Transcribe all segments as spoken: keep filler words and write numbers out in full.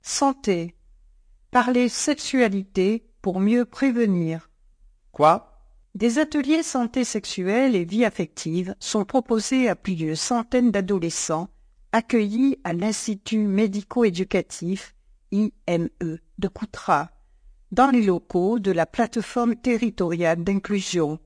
Santé. Parler sexualité pour mieux prévenir. Quoi? Des ateliers santé sexuelle et vie affective sont proposés à plus d'une centaine d'adolescents accueillis à l'Institut médico-éducatif I M E de Coutras, dans les locaux de la plateforme territoriale d'inclusion.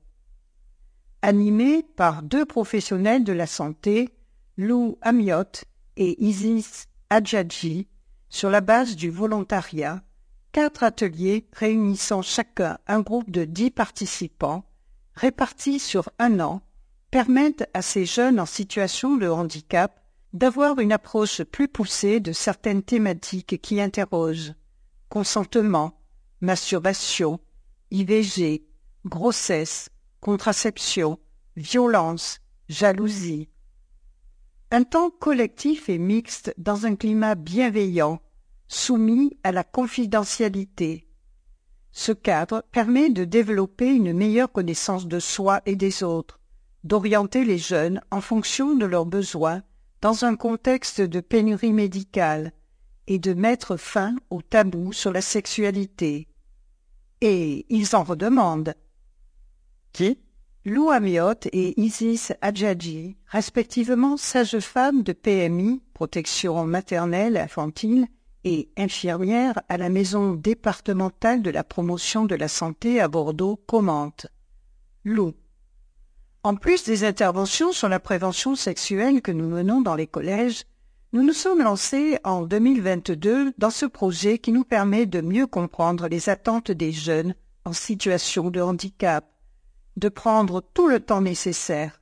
Animés par deux professionnels de la santé, Lou Amiot et Isis Adjadji, sur la base du volontariat, quatre ateliers réunissant chacun un groupe de dix participants, répartis sur un an, permettent à ces jeunes en situation de handicap d'avoir une approche plus poussée de certaines thématiques qui interrogent consentement, masturbation, I V G, grossesse, contraception, violence, jalousie. Un temps collectif et mixte dans un climat bienveillant, soumis à la confidentialité. Ce cadre permet de développer une meilleure connaissance de soi et des autres, d'orienter les jeunes en fonction de leurs besoins dans un contexte de pénurie médicale et de mettre fin au tabou sur la sexualité. Et ils en redemandent. Qui? Lou Amiot et Isis Adjadji, respectivement sage-femme de P M I, protection maternelle et infantile, et infirmière à la maison départementale de la promotion de la santé à Bordeaux, commentent. Lou. En plus des interventions sur la prévention sexuelle que nous menons dans les collèges, nous nous sommes lancés en deux mille vingt-deux dans ce projet qui nous permet de mieux comprendre les attentes des jeunes en situation de handicap, de prendre tout le temps nécessaire.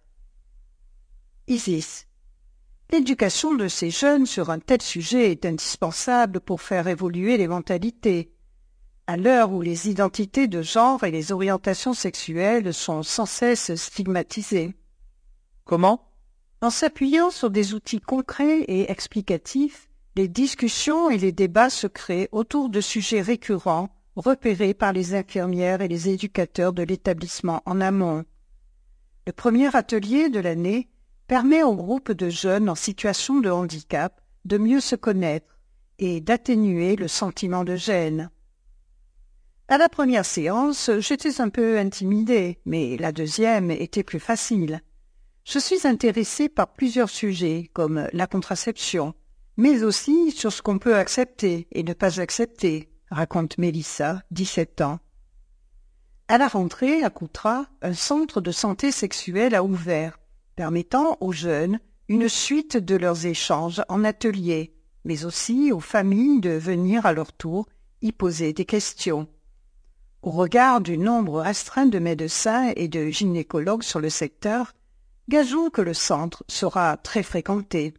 Isis. L'éducation de ces jeunes sur un tel sujet est indispensable pour faire évoluer les mentalités. À l'heure où les identités de genre et les orientations sexuelles sont sans cesse stigmatisées. Comment? En s'appuyant sur des outils concrets et explicatifs, les discussions et les débats se créent autour de sujets récurrents repérés par les infirmières et les éducateurs de l'établissement en amont. Le premier atelier de l'année permet au groupe de jeunes en situation de handicap de mieux se connaître et d'atténuer le sentiment de gêne. À la première séance, j'étais un peu intimidée, mais la deuxième était plus facile. Je suis intéressée par plusieurs sujets, comme la contraception, mais aussi sur ce qu'on peut accepter et ne pas accepter, raconte Mélissa, dix-sept ans. À la rentrée, à Coutras, un centre de santé sexuelle a ouvert, permettant aux jeunes une suite de leurs échanges en atelier, mais aussi aux familles de venir à leur tour y poser des questions. Au regard du nombre restreint de médecins et de gynécologues sur le secteur, gageons que le centre sera très fréquenté.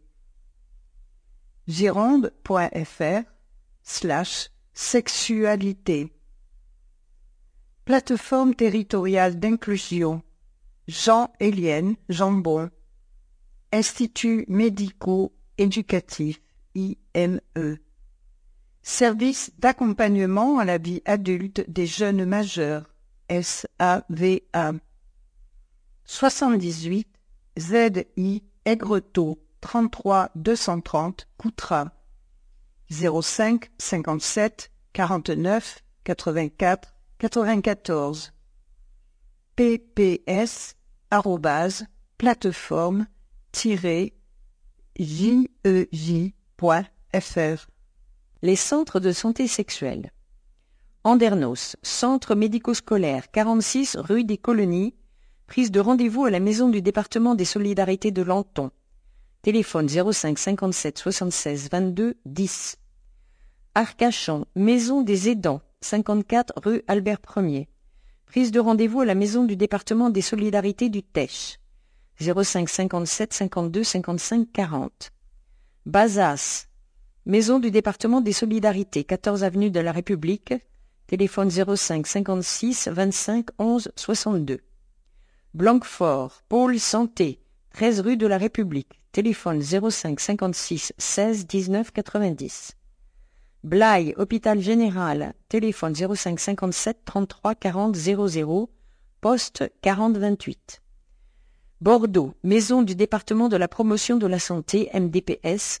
gironde.fr slash sexualité. Plateforme territoriale d'inclusion. Jean-Élienne Jambon. Institut médico-éducatif I M E. Service d'accompagnement à la vie adulte des jeunes majeurs, S A V A. soixante-dix-huit Z I Aigretot, trente-trois deux cent trente, Coutras. zéro cinq cinquante-sept quarante-neuf quatre-vingt-quatre quatre-vingt-quatorze. P P S arobase plateforme tiret J E J point F R. Les centres de santé sexuelle. Andernos, centre médico-scolaire, quarante-six rue des Colonies, prise de rendez-vous à la maison du département des solidarités de Lanton. Téléphone zéro cinq cinquante-sept soixante-seize vingt-deux dix. Arcachon, maison des aidants, cinquante-quatre rue Albert Ier. Prise de rendez-vous à la maison du département des solidarités du Tech. zéro cinq cinquante-sept cinquante-deux cinquante-cinq quarante. Bazas, maison du département des solidarités, quatorze avenue de la République. Téléphone zéro cinq cinquante-six vingt-cinq onze soixante-deux. Blanquefort, pôle santé, treize rue de la République. Téléphone zéro cinq cinquante-six seize dix-neuf quatre-vingt-dix. Blaye, hôpital général, téléphone zéro cinq cinquante-sept trente-trois quarante zéro zéro, poste quarante vingt-huit. Bordeaux, maison du département de la promotion de la santé, M D P S,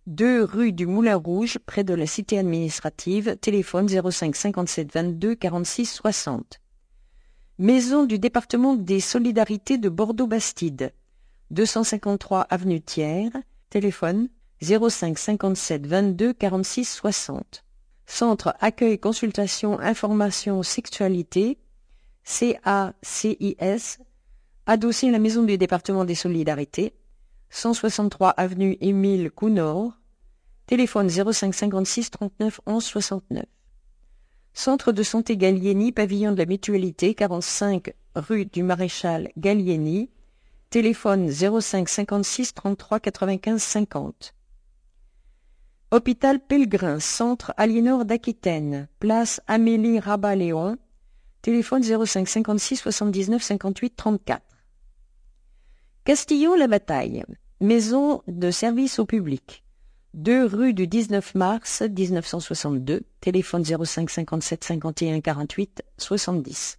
deux rue du Moulin Rouge, près de la cité administrative, téléphone zéro cinq cinquante-sept vingt-deux quarante-six soixante. Maison du département des Solidarités de Bordeaux-Bastide, deux cent cinquante-trois avenue Thiers, téléphone zéro cinq cinquante-sept vingt-deux quarante-six soixante. Centre Accueil Consultation Information Sexualité, C A C I S, adossé à la Maison du département des Solidarités, cent soixante-trois avenue Émile Counor, téléphone zéro cinq cinquante-six trente-neuf onze soixante-neuf. Centre de santé Gallieni, pavillon de la Mutualité, quarante-cinq rue du Maréchal Gallieni, téléphone zéro cinq cinquante-six trente-trois quatre-vingt-quinze cinquante. Hôpital Pellegrin, centre Aliénor d'Aquitaine, place Amélie Rabat-Léon, téléphone zéro cinq cinquante-six soixante-dix-neuf cinquante-huit trente-quatre. Castillon-la-Bataille, maison de service au public, deux rue du dix-neuf mars mille neuf cent soixante-deux, téléphone zéro cinq cinquante-sept cinquante et un quarante-huit soixante-dix.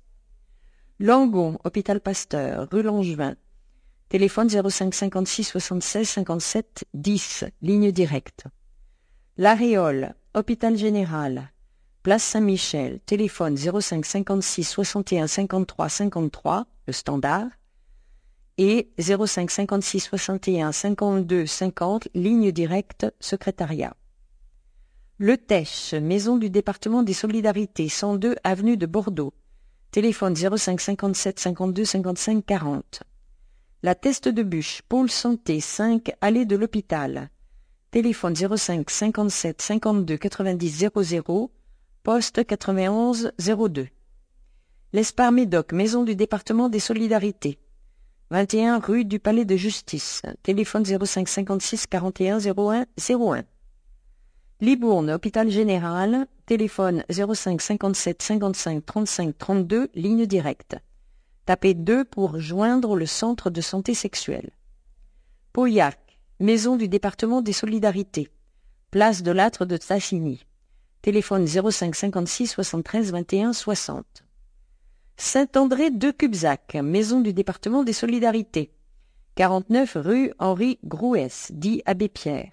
Langon, hôpital Pasteur, rue Langevin, téléphone zéro cinq cinquante-six soixante-seize cinquante-sept dix, ligne directe. L'Aréole, hôpital général, place Saint-Michel, téléphone zéro cinq cinquante-six soixante et un cinquante-trois cinquante-trois, le standard, et zéro cinq cinquante-six soixante et un cinquante-deux cinquante, ligne directe, secrétariat. Le Tèche, maison du département des Solidarités, cent deux avenue de Bordeaux, téléphone zéro cinq cinquante-sept cinquante-deux cinquante-cinq quarante. La Teste de Bûche, pôle santé, cinq allée de l'hôpital, téléphone zéro cinq cinquante-sept cinquante-deux quatre-vingt-dix zéro zéro, poste quatre-vingt-onze zéro deux. L'Espar Médoc, maison du département des Solidarités, vingt et un rue du Palais de Justice, téléphone zéro cinq cinquante-six quarante et un zéro un zéro un. Libourne, hôpital général, téléphone zéro cinq cinquante-sept cinquante-cinq trente-cinq trente-deux, ligne directe. Tapez deux pour joindre le centre de santé sexuelle. Pauillac, maison du département des Solidarités, place de l'Âtre de Tassigny, téléphone zéro cinq cinquante-six soixante-treize vingt et un soixante. Saint-André de Cubzac, maison du département des Solidarités, quarante-neuf rue Henri Grouès, dit Abbé Pierre,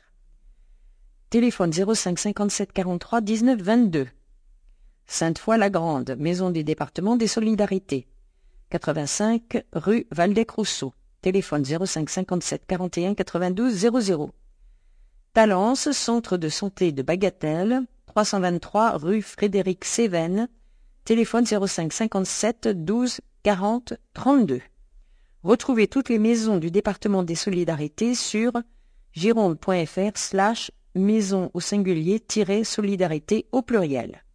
téléphone zéro cinq cinquante-sept quarante-trois dix-neuf vingt-deux. Sainte-Foy-la-Grande, maison du département des Solidarités, quatre-vingt-cinq rue Valdec-Rousseau, téléphone zéro cinq cinquante-sept quarante et un quatre-vingt-douze zéro zéro. Talence, centre de santé de Bagatelle, trois cent vingt-trois rue Frédéric Cévennes, téléphone zéro cinq cinquante-sept douze quarante trente-deux. Retrouvez toutes les maisons du département des Solidarités sur gironde point f r slash maison au singulier tiret solidarité au pluriel.